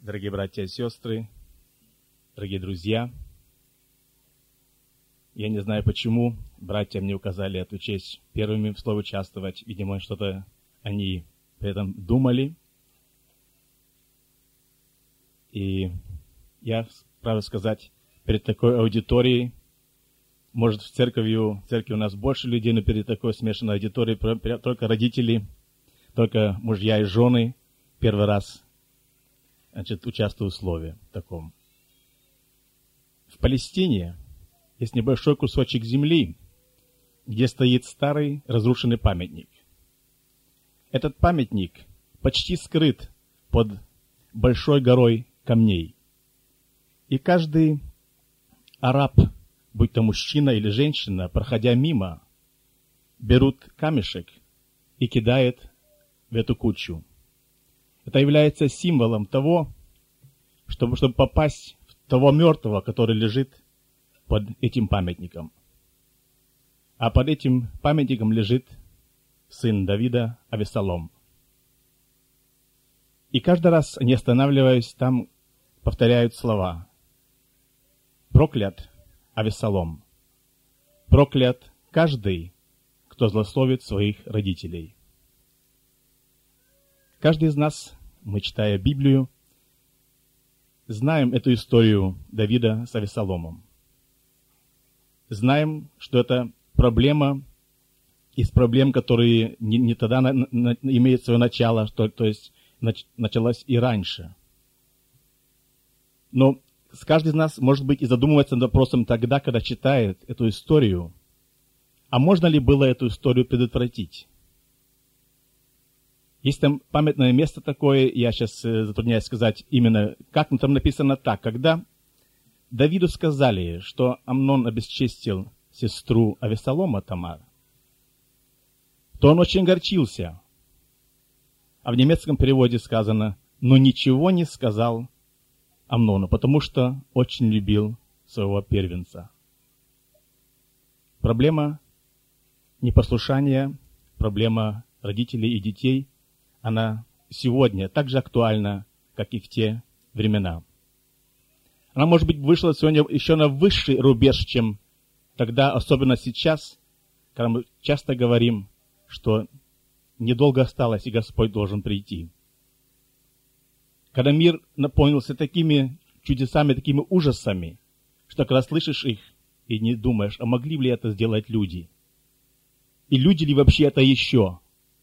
Дорогие братья и сестры, дорогие друзья, я не знаю, почему братья мне указали эту честь первыми в слове участвовать. Видимо, что-то они при этом думали. И я, правда сказать, перед такой аудиторией, может, в церкви у нас больше людей, но перед такой смешанной аудиторией только родители, только мужья и жены первый раз, участвую в слове таком. В Палестине есть небольшой кусочек земли, где стоит старый разрушенный памятник. Этот памятник почти скрыт под большой горой камней. И каждый араб, будь то мужчина или женщина, проходя мимо, берут камешек и кидает в эту кучу. Это является символом того, чтобы попасть в того мертвого, который лежит под этим памятником. А под этим памятником лежит сын Давида Авессалом. И каждый раз, не останавливаясь, там повторяют слова: «Проклят Авессалом! Проклят каждый, кто злословит своих родителей». Каждый из нас, мы, читая Библию, знаем эту историю Давида с Авессаломом. Знаем, что это проблема из проблем, которые не тогда имеют свое начало, то есть началась и раньше. Но каждый из нас, может быть, и задумывается над вопросом тогда, когда читает эту историю, а можно ли было эту историю предотвратить? Есть там памятное место такое, я сейчас затрудняюсь сказать именно, как, но там написано так: когда Давиду сказали, что Амнон обесчестил сестру Авессалома Тамар, то он очень огорчился. А в немецком переводе сказано: но ничего не сказал Амнону, потому что очень любил своего первенца. Проблема непослушания, проблема родителей и детей, она сегодня так же актуальна, как и в те времена. Она, может быть, вышла сегодня еще на высший рубеж, чем тогда, особенно сейчас, когда мы часто говорим, что недолго осталось, и Господь должен прийти. Когда мир наполнился такими чудесами, такими ужасами, что когда слышишь их и не думаешь, а могли ли это сделать люди? И люди ли вообще это еще?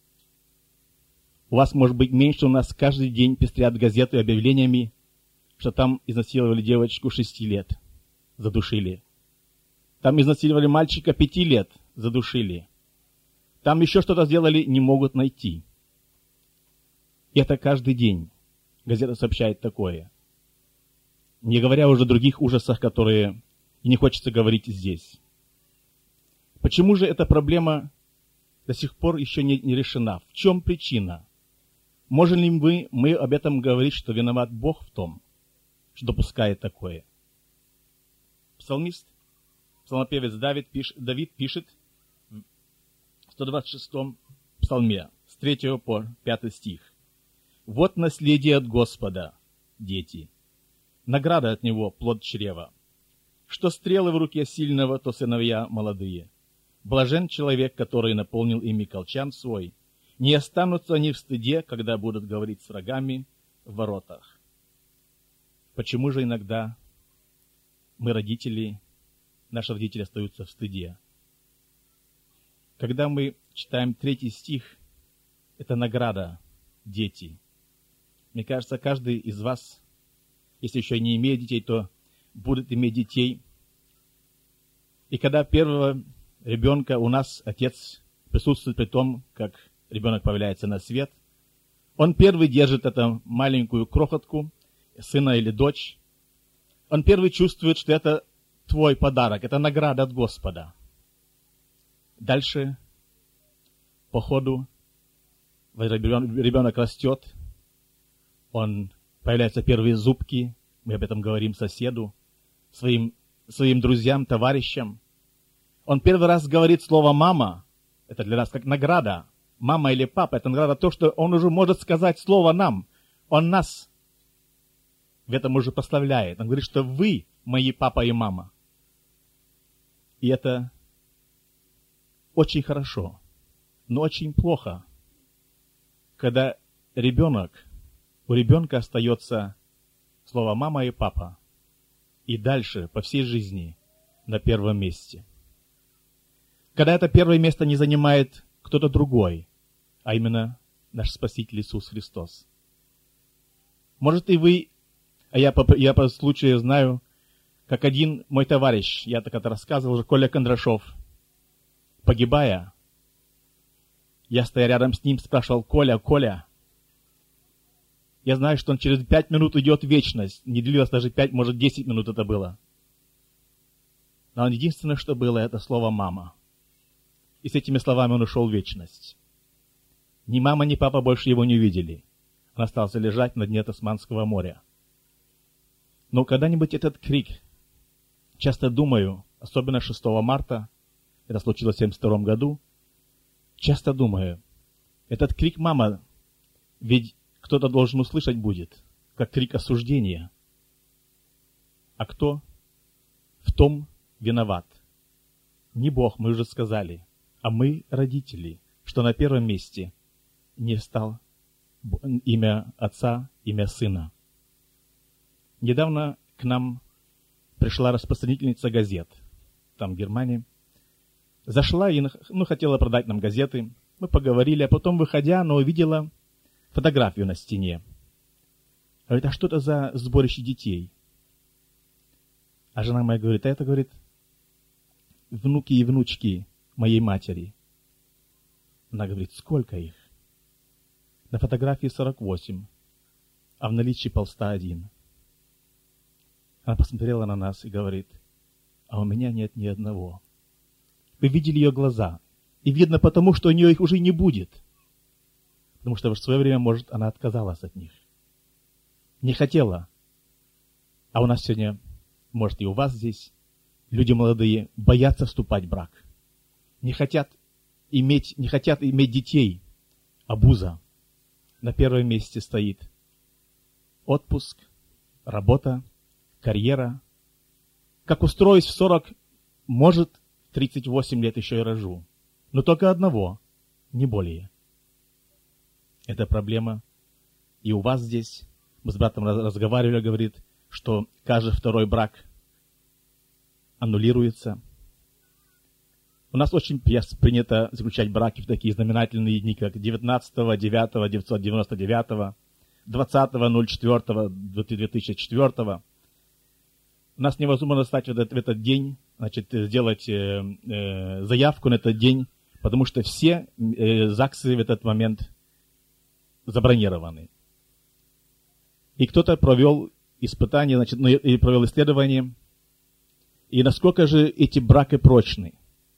У вас, может быть, меньше, у нас каждый день пестрят газеты объявлениями, что там изнасиловали девочку 6 лет, задушили. Там изнасиловали мальчика 5 лет, задушили. Там еще что-то сделали, не могут найти. И это каждый день газета сообщает такое. Не говоря уже о других ужасах, которые и не хочется говорить здесь. Почему же эта проблема до сих пор еще не решена? В чем причина? Можем ли мы об этом говорить, что виноват Бог в том, что допускает такое? Псалмист, псалмопевец Давид пишет в 126-м псалме с 3 по 5 стих: «Вот наследие от Господа, дети, награда от Него, плод чрева. Что стрелы в руке сильного, то сыновья молодые. Блажен человек, который наполнил ими колчан свой. Не останутся они в стыде, когда будут говорить с врагами в воротах». Почему же иногда мы, родители, наши родители остаются в стыде? Когда мы читаем 3 стих, это награда, дети. Мне кажется, каждый из вас, если еще не имеет детей, то будет иметь детей. И когда первого ребенка у нас отец присутствует при том, как ребенок появляется на свет, он первый держит эту маленькую крохотку, сына или дочь. Он первый чувствует, что это твой подарок, это награда от Господа. Дальше, по ходу, ребенок растет, появляются первые зубки, мы об этом говорим соседу, своим друзьям, товарищам. Он первый раз говорит слово «мама», это для нас как награда. Мама или папа, это награда то, что он уже может сказать слово нам. Он нас в этом уже прославляет. Он говорит, что вы мои папа и мама. И это очень хорошо, но очень плохо, когда у ребенка остается слово «мама» и «папа», и дальше по всей жизни на первом месте. Когда это первое место не занимает кто-то другой, а именно наш Спаситель Иисус Христос. Может и вы, а я по случаю знаю, как один мой товарищ, я так это рассказывал уже, Коля Кондрашов, погибая, я стоя рядом с ним, спрашивал: Коля, я знаю, что он через 5 минут уйдет в вечность. Не длилось даже 5, может 10 минут это было. Но единственное, что было, это слово «мама». И с этими словами он ушел в вечность. Ни мама, ни папа больше его не увидели. Он остался лежать на дне Тасманского моря. Но когда-нибудь этот крик, часто думаю, особенно 6 марта, это случилось в 1972 году, часто думаю, этот крик «мама», ведь кто-то должен услышать будет, как крик осуждения. А кто в том виноват? Не Бог, мы уже сказали, а мы, родители, что на первом месте не стал имя Отца, имя Сына. Недавно к нам пришла распространительница газет, там в Германии. Зашла и хотела продать нам газеты. Мы поговорили, а потом, выходя, она увидела фотографию на стене. Говорит: а что это за сборище детей? А жена моя говорит: а это, говорит, внуки и внучки моей матери. Она говорит: сколько их? На фотографии 48, а в наличии полста 1. Она посмотрела на нас и говорит: а у меня нет ни одного. Вы видели ее глаза. И видно потому, что у нее их уже не будет. Потому что в свое время, может, она отказалась от них. Не хотела. А у нас сегодня, может, и у вас здесь, люди молодые боятся вступать в брак. Не хотят иметь детей. Обуза. На первом месте стоит отпуск, работа, карьера. Как устроюсь в 40, может, 38 лет еще и рожу. Но только одного, не более. Это проблема. И у вас здесь, мы с братом разговаривали, говорит, что каждый второй брак аннулируется. У нас очень принято заключать браки в такие знаменательные дни, как 19.09.1999, 20.04.2004. У нас невозможно стать в этот день, значит, сделать заявку на этот день, потому что все ЗАГСы в этот момент забронированы. И кто-то провел испытание, значит, и провел исследование. И насколько же эти браки прочны?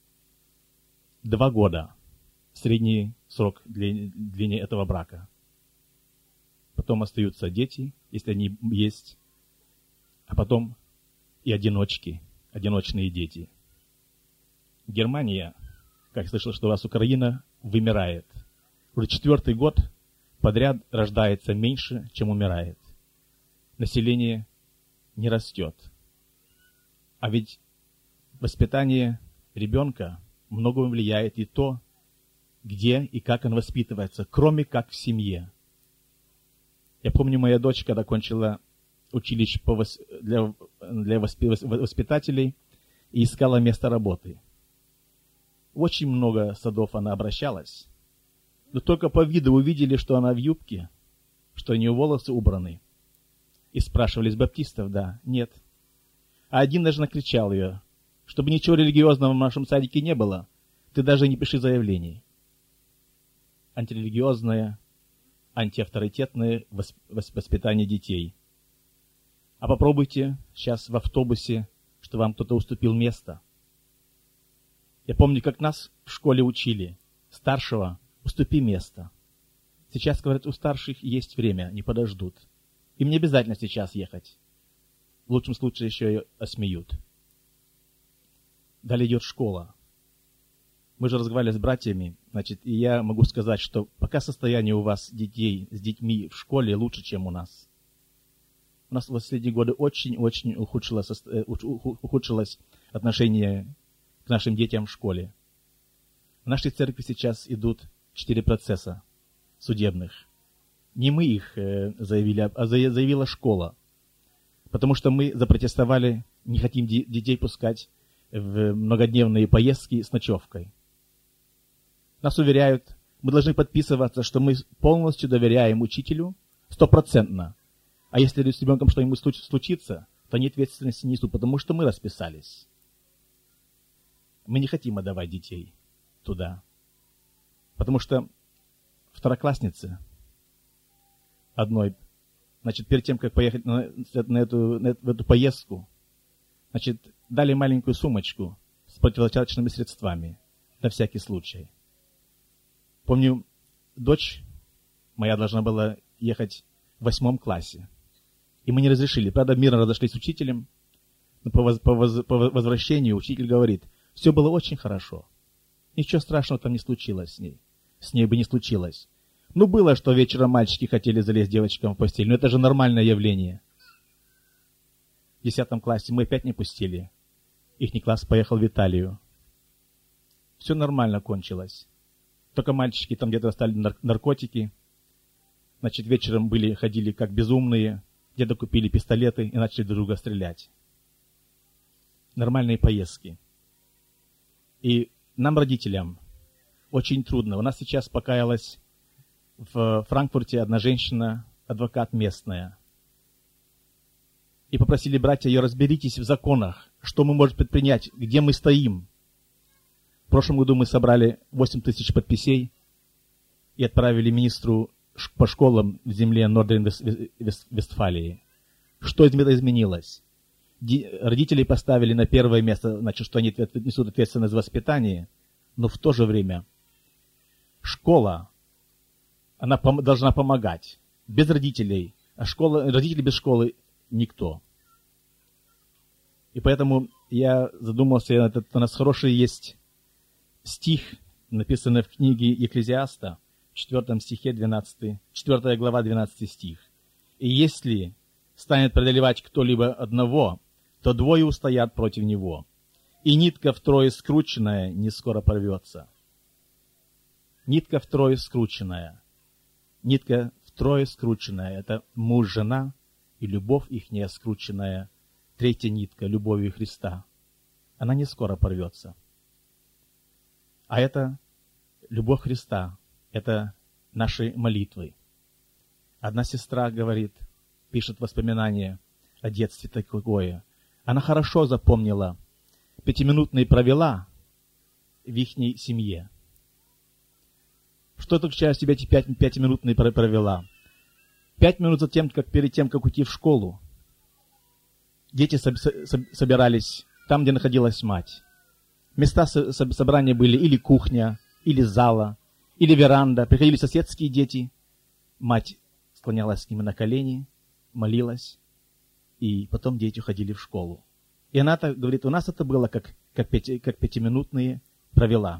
2 года. Средний срок длины этого брака. Потом остаются дети, если они есть. А потом и одиночные дети. Германия, как я слышал, что у вас Украина вымирает. Уже 4-й год подряд рождается меньше, чем умирает. Население не растет. А ведь воспитание ребенка многому влияет и то, где и как он воспитывается, кроме как в семье. Я помню, моя дочь, когда кончила училище для воспитателей и искала место работы. В очень много садов она обращалась, но только по виду увидели, что она в юбке, что у нее волосы убраны. И спрашивали: с баптистов? Да, нет. А один даже накричал ее: чтобы ничего религиозного в нашем садике не было, ты даже не пиши заявлений. Антирелигиозное, антиавторитетное воспитание детей. А попробуйте сейчас в автобусе, что вам кто-то уступил место. Я помню, как нас в школе учили. Старшего уступи место. Сейчас, говорят, у старших есть время, не подождут. Им не обязательно сейчас ехать. В лучшем случае еще и осмеют. Далее идет школа. Мы же разговаривали с братьями, значит, и я могу сказать, что пока состояние у вас детей с детьми в школе лучше, чем у нас. у нас в последние годы очень-очень ухудшилось отношение к нашим детям в школе. В нашей церкви сейчас идут 4 процесса судебных. Не мы их заявили, а заявила школа. Потому что мы запротестовали, не хотим детей пускать в многодневные поездки с ночевкой. Нас уверяют, мы должны подписываться, что мы полностью доверяем учителю 100%. А если с ребенком что-нибудь случится, то они ответственности несут, потому что мы расписались. Мы не хотим отдавать детей туда. Потому что второклассницы одной, значит, перед тем, как поехать в эту поездку, значит, дали маленькую сумочку с противозачаточными средствами на всякий случай. Помню, дочь моя должна была ехать в 8 классе. И мы не разрешили. Правда, мирно разошлись с учителем. Но по возвращению учитель говорит, все было очень хорошо. Ничего страшного там не случилось с ней. С ней бы не случилось. Ну, было, что вечером мальчики хотели залезть девочкам в постель. Но это же нормальное явление. В 10 классе мы опять не пустили. Ихний класс поехал в Италию. Все нормально кончилось. Только мальчики там где-то достали наркотики. Значит, вечером ходили как безумные. Где-то купили пистолеты и начали друг друга стрелять. Нормальные поездки. И нам, родителям, очень трудно. У нас сейчас покаялась в Франкфурте одна женщина, адвокат местная. И попросили братья ее, разберитесь в законах, что мы можем предпринять, где мы стоим. В прошлом году мы собрали 8 тысяч подписей и отправили министру по школам в земле Норден-Вестфалии. Что изменилось? Родители поставили на первое место, значит, что они несут ответственность за воспитание, но в то же время школа, она должна помогать. Без родителей, родители без школы никто. И поэтому я задумался, у нас хороший есть стих, написанный в книге Екклезиаста, в 4 стихе 4 глава 12 стих. «И если станет преодолевать кто-либо одного, то 2 устоят против него, и нитка втрое скрученная не скоро порвется». Нитка втрое скрученная. Нитка втрое скрученная. Это муж, жена и любовь ихняя скрученная. 3 нитка любовью Христа. Она не скоро порвется. А это любовь Христа. Это наши молитвы. Одна сестра говорит, пишет воспоминания о детстве такое. Она хорошо запомнила 5-минутные провела в ихней семье. Что такое сейчас тебе эти 5-минутные провела? 5 минут перед тем, как уйти в школу. Дети собирались там, где находилась мать. Места собрания были или кухня, или зала, или веранда. Приходили соседские дети. Мать склонялась с ними на колени, молилась, и потом дети уходили в школу. И она говорит, у нас это было как 5-минутные провела.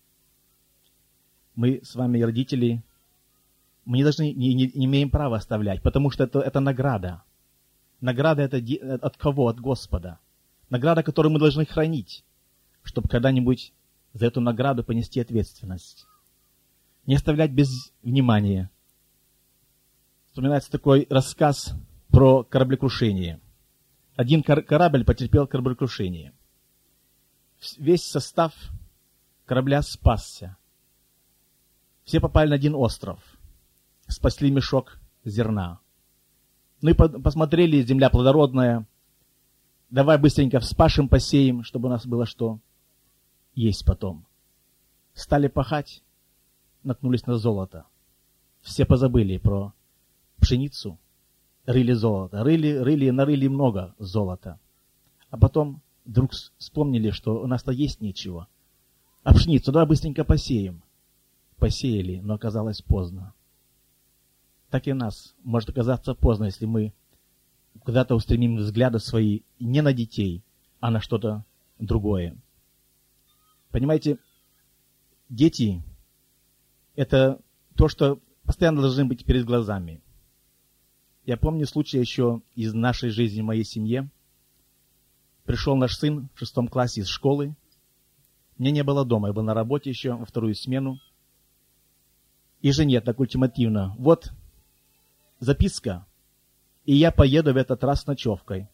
Мы с вами, родители, мы не имеем права оставлять, потому что это награда. Награда это от кого? От Господа. Награда, которую мы должны хранить, чтобы когда-нибудь за эту награду понести ответственность. Не оставлять без внимания. Вспоминается такой рассказ про кораблекрушение. Один корабль потерпел кораблекрушение. Весь состав корабля спасся. Все попали на один остров. Спасли мешок зерна. Ну и посмотрели, земля плодородная. Давай быстренько вспашем, посеем, чтобы у нас было что есть потом. Стали пахать, наткнулись на золото. Все позабыли про пшеницу, рыли золото. Нарыли много золота. А потом вдруг вспомнили, что у нас-то есть нечего. А пшеницу давай быстренько посеем. Посеяли, но оказалось поздно. Так и нас может оказаться поздно, если мы куда-то устремим взгляды свои не на детей, а на что-то другое. Понимаете, дети – это то, что постоянно должны быть перед глазами. Я помню случай еще из нашей жизни, в моей семье. Пришел наш сын в 6 классе из школы. Меня не было дома, я был на работе еще во 2-ю смену. И жене так ультимативно: вот записка, и я поеду в этот раз с ночевкой.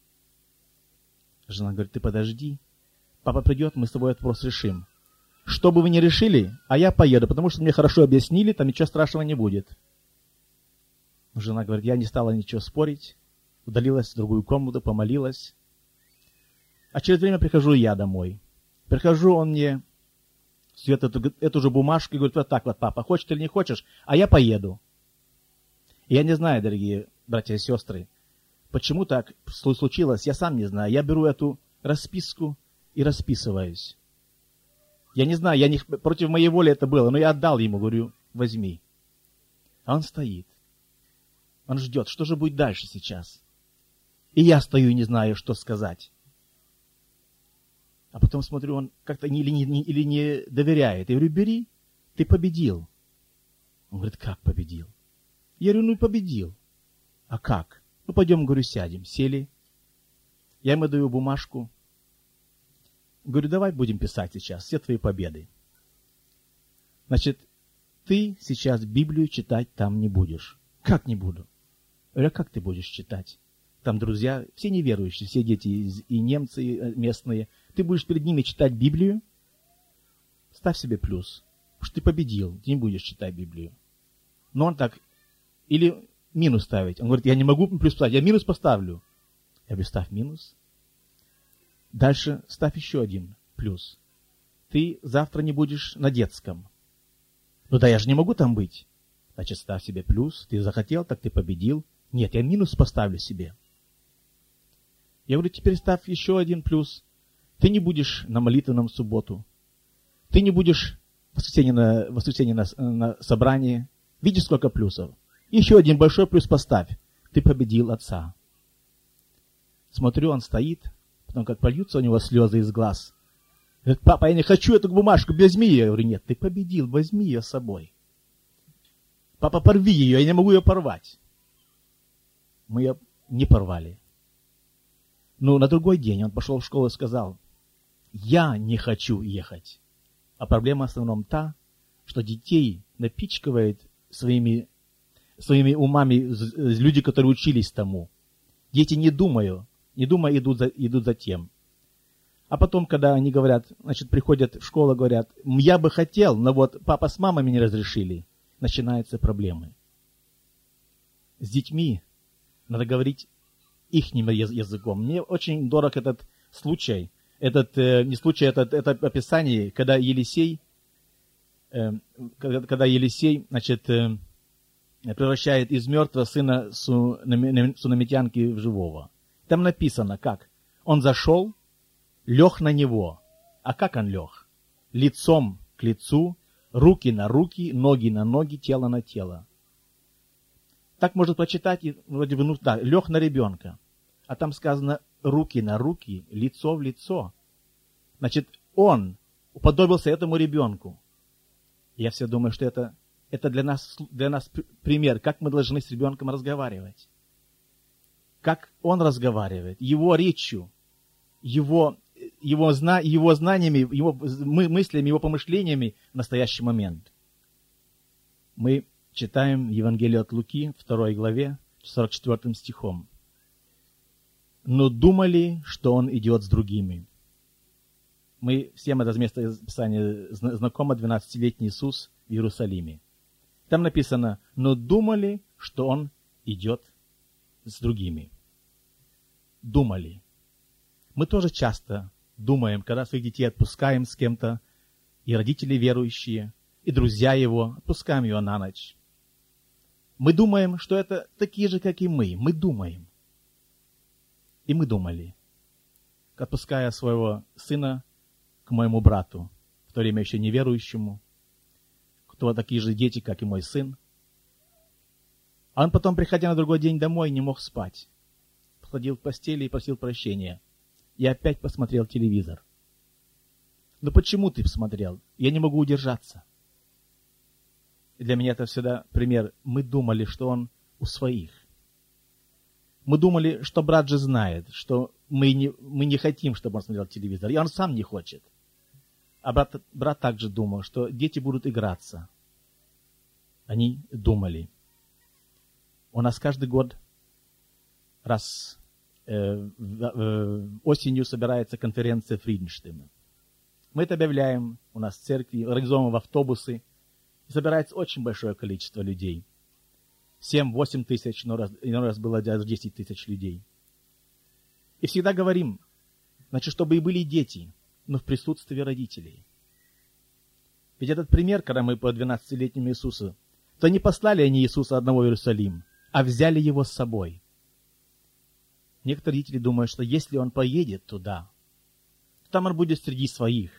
Жена говорит: ты подожди, папа придет, мы с тобой этот вопрос решим. Что бы вы ни решили, а я поеду, потому что мне хорошо объяснили, там ничего страшного не будет. Жена говорит: я не стала ничего спорить, удалилась в другую комнату, помолилась. А через время прихожу я домой. Прихожу, он мне всю эту же бумажку и говорит: вот так вот, папа, хочешь или не хочешь, а я поеду. И я не знаю, дорогие братья и сестры, почему так случилось, я сам не знаю. Я беру эту расписку и расписываюсь. Я не знаю, против моей воли это было, но я отдал ему, говорю: возьми. А он стоит. Он ждет, что же будет дальше сейчас. И я стою и не знаю, что сказать. А потом смотрю, он как-то или не доверяет. Я говорю: бери, ты победил. Он говорит: как победил? Я говорю: ну и победил. А как? Ну пойдем, говорю, сядем. Сели. Я ему даю бумажку. Говорю: давай будем писать сейчас все твои победы. Значит, ты сейчас Библию читать там не будешь. Как не буду? Я говорю: а как ты будешь читать? Там друзья, все неверующие, все дети и немцы и местные. Ты будешь перед ними читать Библию? Ставь себе плюс. Потому что ты победил, ты не будешь читать Библию. Но он так, или минус ставить. Он говорит: я не могу плюс поставить, я минус поставлю. Я говорю: ставь минус. Дальше ставь еще один плюс. Ты завтра не будешь на детском. Ну да, я же не могу там быть. Значит, ставь себе плюс. Ты захотел, так ты победил. Нет, я минус поставлю себе. Я говорю: теперь ставь еще один плюс. Ты не будешь на молитвенном субботу. Ты не будешь в воскресенье на собрании. Видишь, сколько плюсов? Еще один большой плюс поставь. Ты победил отца. Смотрю, он стоит. Потом как польются у него слезы из глаз. Говорит: папа, я не хочу эту бумажку, возьми ее. Я говорю: нет, ты победил, возьми ее с собой. Папа, порви ее, я не могу ее порвать. Мы ее не порвали. Но на другой день он пошел в школу и сказал: я не хочу ехать. А проблема в основном та, что детей напичкивает своими умами люди, которые учились тому. Дети не думая идут за тем. А потом, когда они говорят, значит, приходят в школу, говорят: я бы хотел, но вот папа с мамой не разрешили. Начинаются проблемы. С детьми надо говорить ихним языком. Мне очень дорог этот случай, это описание, когда Елисей, значит, превращает из мертвого сына сунамитянки в живого. Там написано как? Он зашел, лег на него. А как он лег? Лицом к лицу, руки на руки, ноги на ноги, тело на тело. Так можно прочитать, и вроде бы, лег на ребенка. А там сказано руки на руки, лицо в лицо. Значит, он уподобился этому ребенку. Я все думаю, что это для нас пример, как мы должны с ребенком разговаривать. Как он разговаривает, его речью, его знаниями, его мыслями, его помышлениями в настоящий момент. Мы читаем Евангелие от Луки, 2 главе, 44 стихом. «Но думали, что он идет с другими». Мы всем это место Писания знакомо, 12-летний Иисус в Иерусалиме. Там написано: «Но думали, что он идет с другими». Думали. Мы тоже часто думаем, когда своих детей отпускаем с кем-то, и родители верующие, и друзья его, отпускаем его на ночь. Мы думаем, что это такие же, как и мы. Мы думаем. И мы думали, отпуская своего сына к моему брату, в то время еще неверующему, кто такие же дети, как и мой сын. А он потом, приходя на другой день домой, не мог спать. Ходил в постели и просил прощения. Я опять посмотрел телевизор. Ну почему ты посмотрел? Я не могу удержаться. И для меня это всегда пример. Мы думали, что он у своих. Мы думали, что брат же знает, что мы не хотим, чтобы он смотрел телевизор, и он сам не хочет. А брат также думал, что дети будут играться. Они думали. У нас каждый год раз осенью собирается конференция Фриденштейна. Мы это объявляем у нас в церкви, организовываем в автобусы. И собирается очень большое количество людей. 7-8 тысяч, иной раз было даже 10 тысяч людей. И всегда говорим, значит, чтобы и были дети, но в присутствии родителей. Ведь этот пример, когда мы по 12-летнему Иисусу, то не послали они Иисуса одного в Иерусалим, а взяли его с собой. Некоторые родители думают, что если он поедет туда, то там он будет среди своих.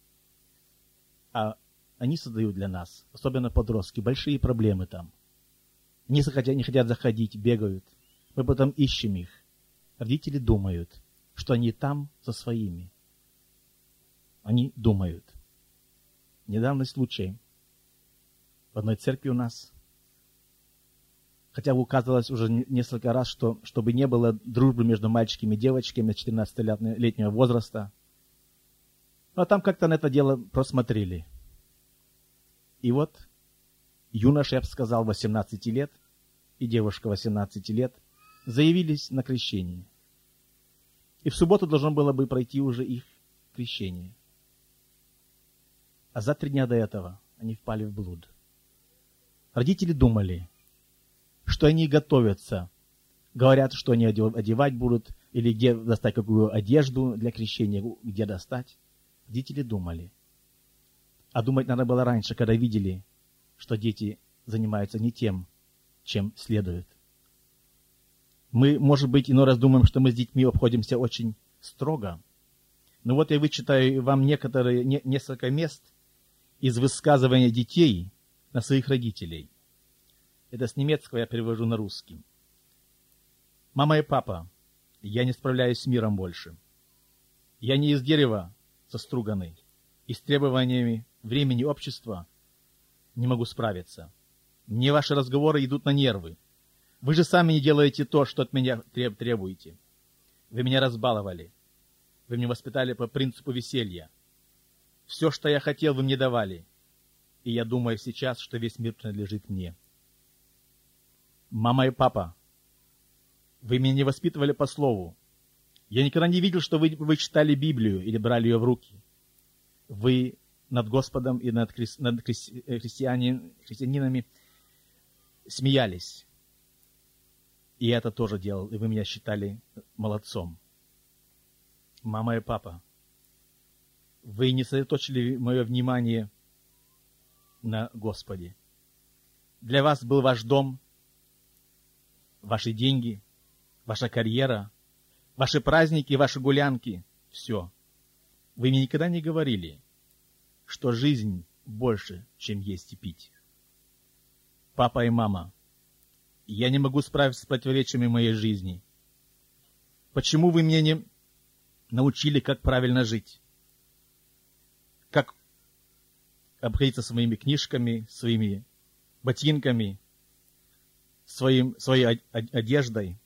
А они создают для нас, особенно подростки, большие проблемы там. Не хотят заходить, бегают. Мы потом ищем их. Родители думают, что они там со своими. Они думают. Недавний случай. В одной церкви у нас, хотя указывалось уже несколько раз, что чтобы не было дружбы между мальчиками и девочками 14-летнего возраста. Но там как-то на это дело просмотрели. И вот юноша, я бы сказал, 18 лет, и девушка 18 лет, заявились на крещение. И в субботу должно было бы пройти уже их крещение. А за 3 дня до этого они впали в блуд. Родители думали, что они готовятся, говорят, что они одевать будут, или где достать какую одежду для крещения, где достать. Родители думали. А думать надо было раньше, когда видели, что дети занимаются не тем, чем следует. Мы, может быть, иной раз думаем, что мы с детьми обходимся очень строго. Но вот я вычитаю вам несколько мест из высказывания детей на своих родителей. Это с немецкого я перевожу на русский. «Мама и папа, я не справляюсь с миром больше. Я не из дерева соструганный, и с требованиями времени общества не могу справиться. Мне ваши разговоры идут на нервы. Вы же сами не делаете то, что от меня требуете. Вы меня разбаловали. Вы меня воспитали по принципу веселья. Все, что я хотел, вы мне давали. И я думаю сейчас, что весь мир принадлежит мне. Мама и папа, вы меня не воспитывали по слову. Я никогда не видел, что вы читали Библию или брали ее в руки. Вы над Господом и над христианинами смеялись. И я это тоже делал, и вы меня считали молодцом. Мама и папа, вы не сосредоточили мое внимание на Господе. Для вас был ваш дом, ваши деньги, ваша карьера, ваши праздники, ваши гулянки, все. Вы мне никогда не говорили, что жизнь больше, чем есть и пить. Папа и мама, я не могу справиться с противоречиями моей жизни. Почему вы меня не научили, как правильно жить? Как обходиться своими книжками, своими ботинками, своей одеждой?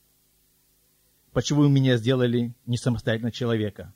Почему вы меня сделали не самостоятельного человека?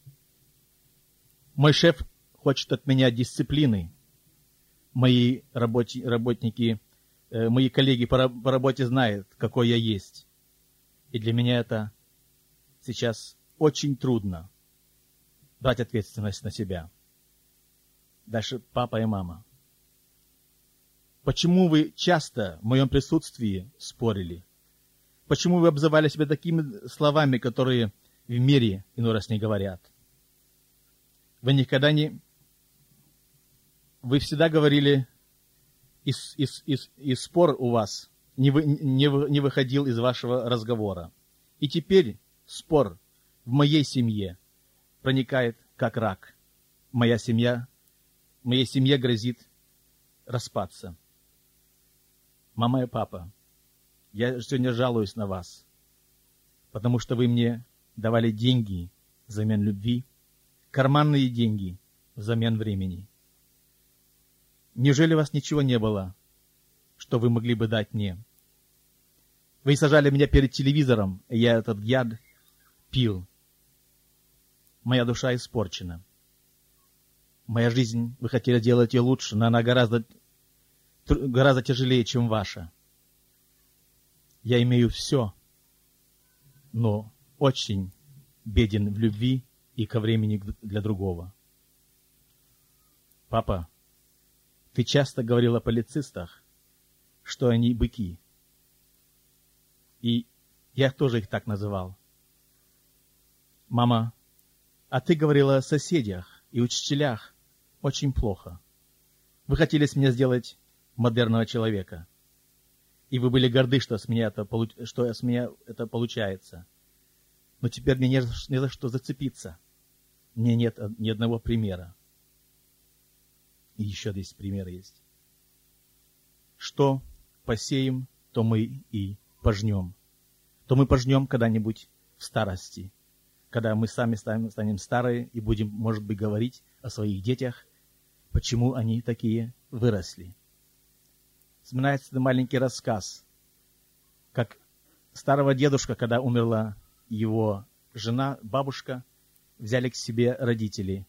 Мой шеф хочет от меня дисциплины. Мои работники, мои коллеги по работе знают, какой я есть. И для меня это сейчас очень трудно брать ответственность на себя. Дальше папа и мама. Почему вы часто в моем присутствии спорили? Почему вы обзывали себя такими словами, которые в мире иной раз не говорят? Вы никогда не... Вы всегда говорили, и спор у вас не выходил из вашего разговора. И теперь спор в моей семье проникает как рак. Моей семье грозит распаться. Мама и папа, я сегодня жалуюсь на вас, потому что вы мне давали деньги взамен любви, карманные деньги взамен времени. Неужели у вас ничего не было, что вы могли бы дать мне? Вы сажали меня перед телевизором, и я этот яд пил. Моя душа испорчена. Моя жизнь, вы хотели делать ее лучше, но она гораздо тяжелее, чем ваша. Я имею все, но очень беден в любви и ко времени для другого. Папа, ты часто говорил о полицистах, что они быки. И я тоже их так называл. Мама, а ты говорила о соседях и учителях очень плохо. Вы хотели с меня сделать модерного человека. И вы были горды, что с меня это получается. Но теперь мне не за что зацепиться. Мне нет ни одного примера. И еще здесь пример есть. Что посеем, то мы и пожнем. То мы пожнем когда-нибудь в старости. Когда мы сами станем старые и будем, может быть, говорить о своих детях, почему они такие выросли. Вспоминается этот маленький рассказ, как старого дедушка, когда умерла его жена, бабушка, взяли к себе родители.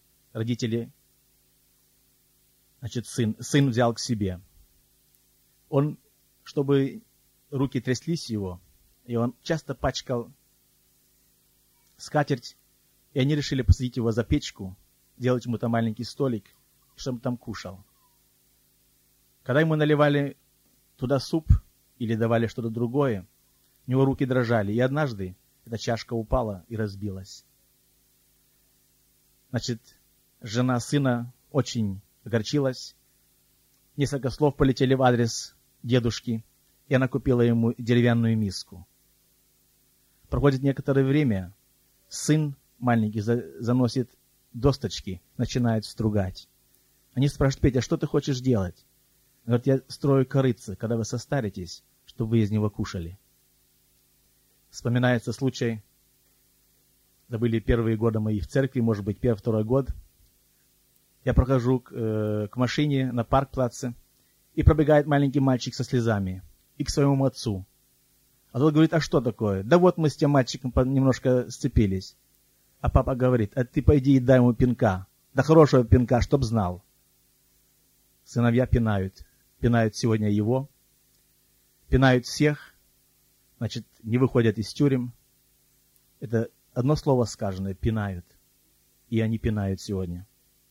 Значит, сын взял к себе. Он, чтобы руки тряслись его, и он часто пачкал скатерть, и они решили посадить его за печку, делать ему там маленький столик, чтобы он там кушал. Когда ему наливали туда суп или давали что-то другое, у него руки дрожали, и однажды эта чашка упала и разбилась. Значит, жена сына очень огорчилась, несколько слов полетели в адрес дедушки, и она купила ему деревянную миску. Проходит некоторое время, сын маленький заносит досточки, начинает стругать. Они спрашивают: Петя, что ты хочешь делать? Он говорит: я строю корыце, когда вы состаритесь, чтобы вы из него кушали. Вспоминается случай, это были первые годы мои в церкви, может быть, второй год. Я прохожу к машине на паркплаце, и пробегает маленький мальчик со слезами, и к своему отцу. А тот говорит: а что такое? Да вот мы с тем мальчиком немножко сцепились. А папа говорит: а ты пойди и дай ему пинка. Да хорошего пинка, чтоб знал. Сыновья пинают сегодня его, пинают всех, значит, не выходят из тюрем. Это одно слово сказанное: пинают. И они пинают сегодня.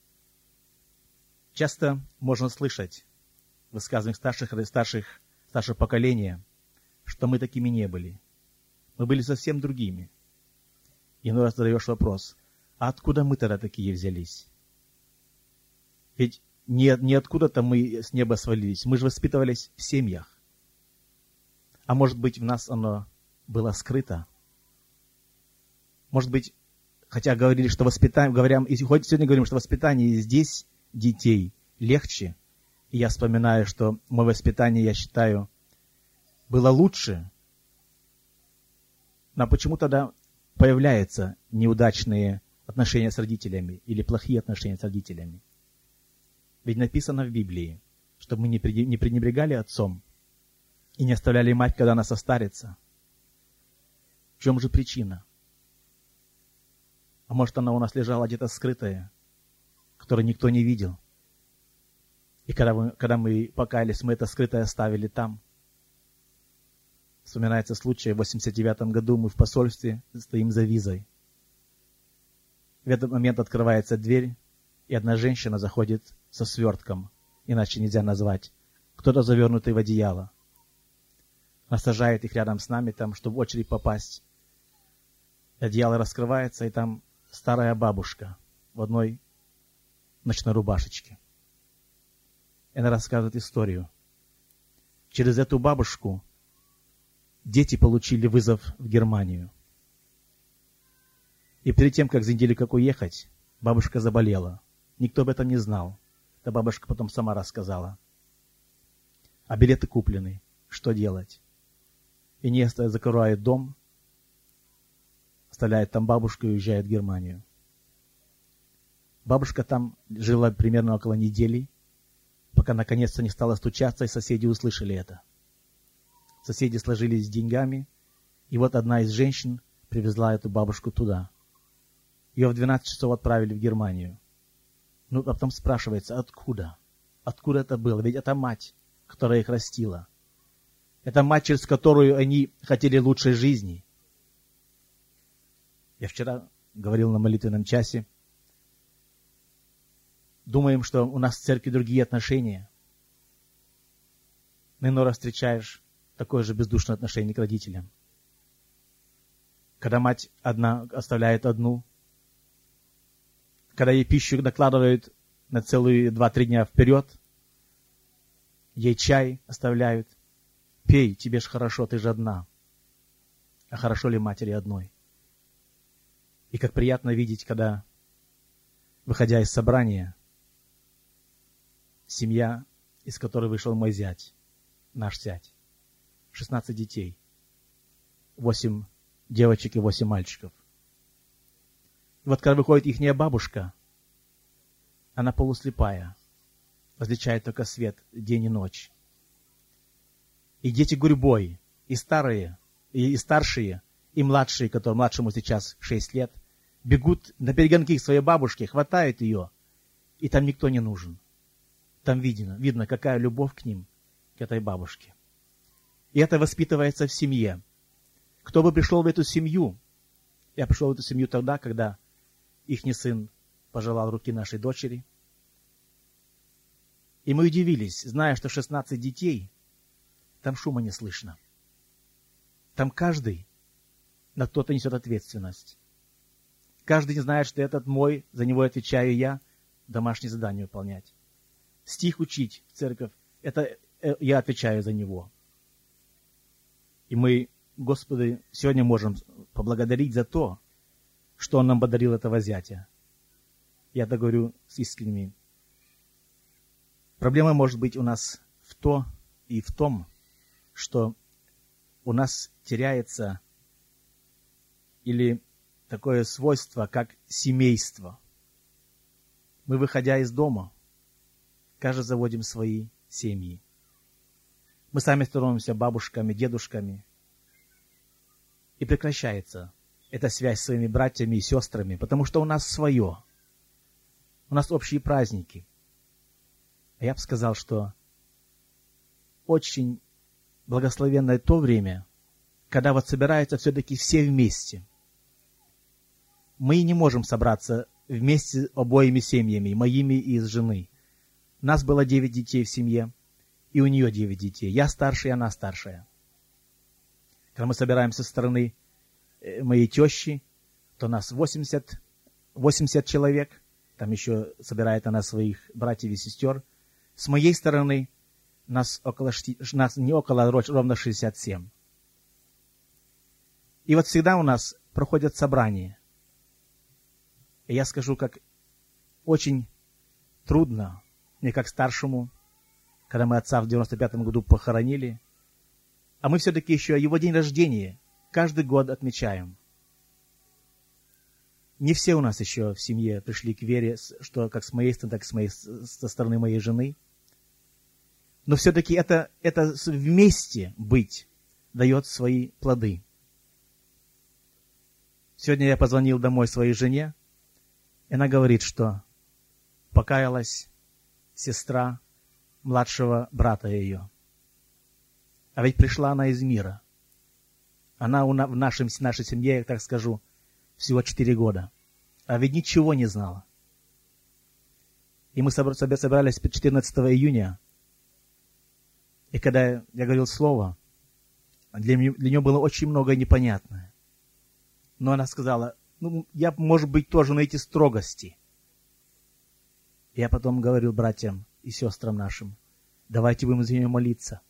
Часто можно слышать высказывания старших поколения, что мы такими не были. Мы были совсем другими. Иной раз задаешь вопрос: а откуда мы тогда такие взялись? Ведь не откуда-то мы с неба свалились. Мы же воспитывались в семьях. А может быть, в нас оно было скрыто? Может быть, хотя говорили, что сегодня говорим, что воспитание здесь детей легче. И я вспоминаю, что мое воспитание, я считаю, было лучше. Но почему тогда появляются неудачные отношения с родителями или плохие отношения с родителями? Ведь написано в Библии, чтобы мы не пренебрегали отцом и не оставляли мать, когда она состарится. В чем же причина? А может, она у нас лежала где-то скрытая, которую никто не видел. И когда мы покаялись, мы это скрытое оставили там. Вспоминается случай, в 89 году мы в посольстве стоим за визой. В этот момент открывается дверь, и одна женщина заходит со свертком, иначе нельзя назвать, кто-то завернутый в одеяло. Она сажает их рядом с нами, там, чтобы в очередь попасть. Одеяло раскрывается, и там старая бабушка в одной ночной рубашечке. И она рассказывает историю. Через эту бабушку дети получили вызов в Германию. И перед тем, как за неделю как уехать, бабушка заболела. Никто об этом не знал. Эта бабушка потом сама рассказала. А билеты куплены. Что делать? И Неста закрывает дом, оставляет там бабушку и уезжает в Германию. Бабушка там жила примерно около недели, пока наконец-то не стала стучаться, и соседи услышали это. соседи сложились с деньгами, и вот одна из женщин привезла эту бабушку туда. Ее в 12 часов отправили в Германию. Ну, а потом спрашивается, откуда? Откуда это было? Ведь это мать, которая их растила. Это мать, через которую они хотели лучшей жизни. Я вчера говорил на молитвенном часе. Думаем, что у нас в церкви другие отношения. Но иной раз встречаешь такое же бездушное отношение к родителям. Когда мать одна оставляет одну, когда ей пищу накладывают на целые 2-3 дня вперед, ей чай оставляют. Пей, тебе ж хорошо, ты же одна. А хорошо ли матери одной? И как приятно видеть, когда, выходя из собрания, семья, из которой вышел мой зять, наш зять, 16 детей, 8 девочек и 8 мальчиков. И вот когда выходит ихняя бабушка, она полуслепая, различает только свет день и ночь. И дети гурьбой, и старые, и старшие, и младшие, младшему сейчас 6 лет, бегут на перегонки к своей бабушке, хватают ее, и там никто не нужен. Там видно, какая любовь к ним, к этой бабушке. И это воспитывается в семье. Кто бы пришел в эту семью? Я пришел в эту семью тогда, когда ихний сын пожелал руки нашей дочери. И мы удивились, зная, что 16 детей, там шума не слышно. Там каждый на кто-то несет ответственность. Каждый не знает, что этот мой, за него отвечаю я, домашнее задание выполнять. Стих учить в церковь, это я отвечаю за него. И мы, Господи, сегодня можем поблагодарить за то, что Он нам подарил этого зятя. Я это говорю с искренними. Проблема может быть у нас в том, что у нас теряется или такое свойство, как семейство. Мы, выходя из дома, каждый заводим свои семьи. Мы сами становимся бабушками, дедушками. И прекращается эта связь с своими братьями и сестрами, потому что у нас свое. У нас общие праздники. А я бы сказал, что очень благословенное то время, когда вот собираются все-таки все вместе. Мы не можем собраться вместе обоими семьями, моими и с жены. У нас было 9 детей в семье, и у нее 9 детей. Я старшая, она старшая. Когда мы собираемся со стороны моей тещи, то нас 80 человек. Там еще собирает она своих братьев и сестер. С моей стороны нас ровно 67. И вот всегда у нас проходят собрания. И я скажу, как очень трудно мне как старшему, когда мы отца в 95-м году похоронили, а мы все-таки еще его день рождения каждый год отмечаем. Не все у нас еще в семье пришли к вере, что как с моей стороны, так и со стороны моей жены. Но все-таки это вместе быть дает свои плоды. Сегодня я позвонил домой своей жене, и она говорит, что покаялась сестра младшего брата ее. А ведь пришла она из мира. Она в нашей семье, я так скажу, всего 4 года. А ведь ничего не знала. И мы собрались 14 июня. И когда я говорил слово, для нее было очень многое непонятное. Но она сказала, я, может быть, тоже на эти строгости. Я потом говорил братьям и сестрам нашим, давайте будем за нее молиться.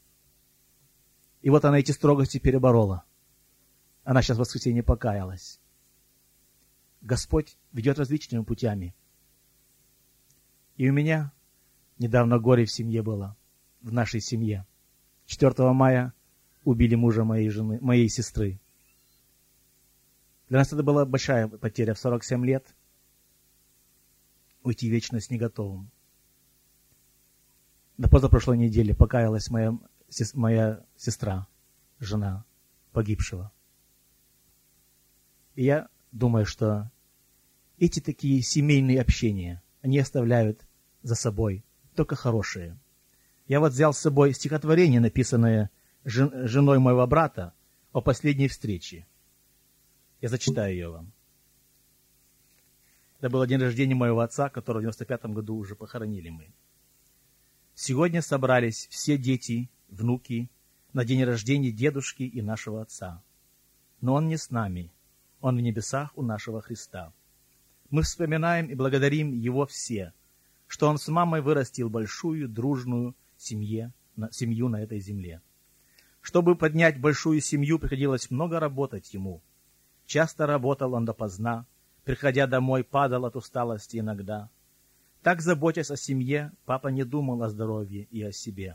И вот она эти строгости переборола. Она сейчас в воскресенье покаялась. Господь ведет различными путями. И у меня недавно горе в семье было, в нашей семье. 4 мая убили мужа моей сестры. Для нас это была большая потеря в 47 лет. Уйти в вечность не готовым. На позапрошлой неделе покаялась моя моя сестра, жена погибшего. И я думаю, что эти такие семейные общения, они оставляют за собой только хорошие. Я вот взял с собой стихотворение, написанное женой моего брата о последней встрече. Я зачитаю ее вам. Это был день рождения моего отца, которого в 95-м году уже похоронили мы. Сегодня собрались все дети, внуки на день рождения дедушки и нашего отца. Но он не с нами, он в небесах у нашего Христа. Мы вспоминаем и благодарим его все, что он с мамой вырастил большую, дружную семью на этой земле. Чтобы поднять большую семью, приходилось много работать ему. Часто работал он допоздна, приходя домой, падал от усталости иногда. Так, заботясь о семье, папа не думал о здоровье и о себе.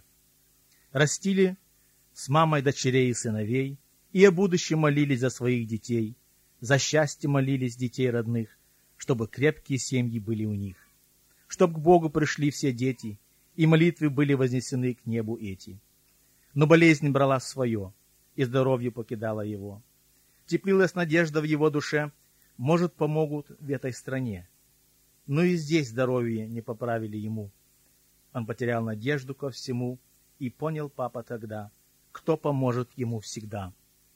Растили с мамой дочерей и сыновей, и о будущем молились за своих детей, за счастье молились детей родных, чтобы крепкие семьи были у них, чтобы к Богу пришли все дети, и молитвы были вознесены к небу эти. Но болезнь брала свое, и здоровье покидало его. Теплилась надежда в его душе, может, помогут в этой стране. Но и здесь здоровье не поправили ему. Он потерял надежду ко всему, и понял папа тогда, кто поможет ему всегда.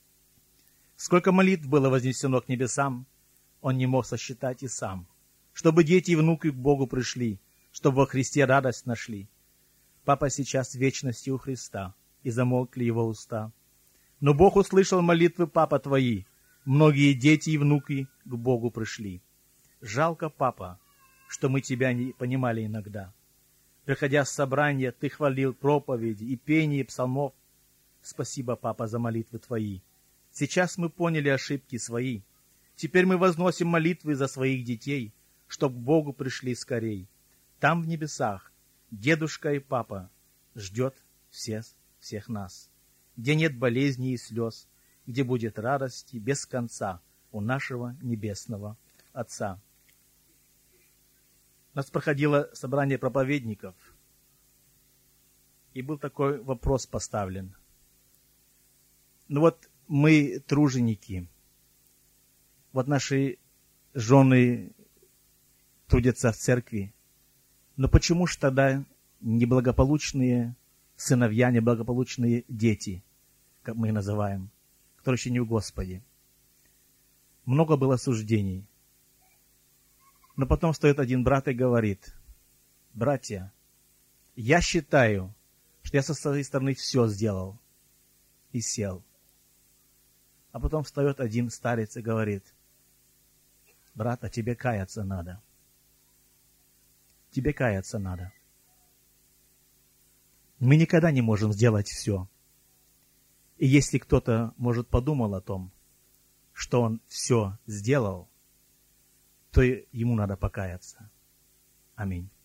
Сколько молитв было вознесено к небесам, он не мог сосчитать и сам, чтобы дети и внуки к Богу пришли, чтобы во Христе радость нашли. Папа сейчас в вечности у Христа, и замолкли его уста. Но Бог услышал молитвы, папа, твои, многие дети и внуки к Богу пришли. Жалко, папа, что мы тебя не понимали иногда. Приходя с собрания, ты хвалил проповеди и пение псалмов. Спасибо, папа, за молитвы твои. Сейчас мы поняли ошибки свои. Теперь мы возносим молитвы за своих детей, чтоб к Богу пришли скорей. Там в небесах дедушка и папа ждет всех нас, где нет болезней и слез, где будет радости без конца у нашего небесного Отца. У нас проходило собрание проповедников, и был такой вопрос поставлен. Ну вот мы труженики, вот наши жены трудятся в церкви, но почему же тогда неблагополучные сыновья, неблагополучные дети, как мы их называем, которые еще не в Господе? Много было суждений. Но потом встает один брат и говорит: братья, я считаю, что я со своей стороны все сделал, и сел. А потом встает один старец и говорит: брат, а тебе каяться надо. Тебе каяться надо. Мы никогда не можем сделать все. И если кто-то, может, подумал о том, что он все сделал, то ему надо покаяться. Аминь.